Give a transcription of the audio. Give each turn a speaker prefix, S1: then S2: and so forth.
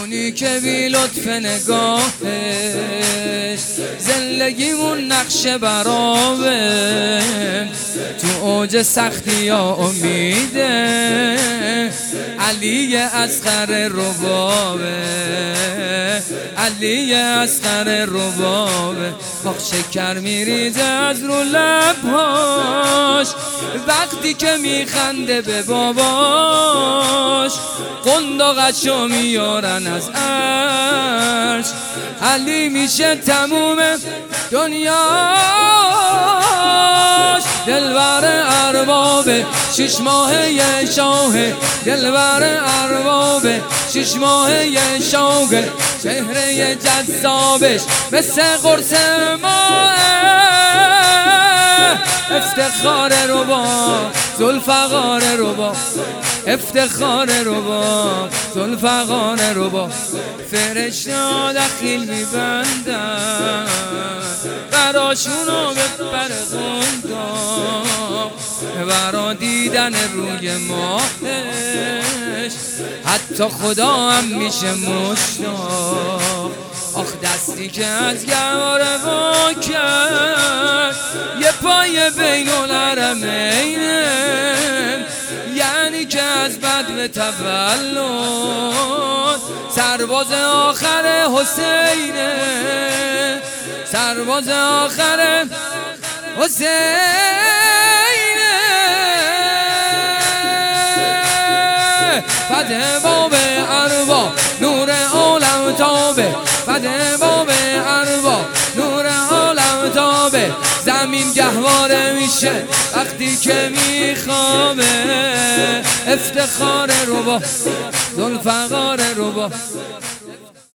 S1: اونی که بی لطف نگاهش زندگیمون نقشه برامه، تو اوج سختی یا امیده علی اصغر ربابه، علی اصغر ربابه. آخ شکر میریزه از رو لبهاش وقتی که میخنده به باباش، قنداقشو میارن از عرش، علی میشه تموم دنیاش. دلبر اربابه 6 ماهه شاه، دلبر اربابه 6 ماهه شاه، چهره جذابش مثل قرص ماه، افتخار رباب ذوالفقار رباب، افتخار رباب ذوالفقار رباب. فرشته‌ها دخیل میبندن براشونو به پر قنداق، برا دیدن روی ماهش حتی خدا هم میشه مشتاق. آخ دستی که از گواره وا کرد یه پای بین الحرمینه، یعنی که از بدو تولد سرباز آخر حسینه، سرباز آخر حسینه. فتح باب ارباب نور عالم تابه، فتح باب ارباب نور عالم تابه. زمین گهواره میشه وقتی که میخوابه، افتخار رباب ذوالفقار رباب.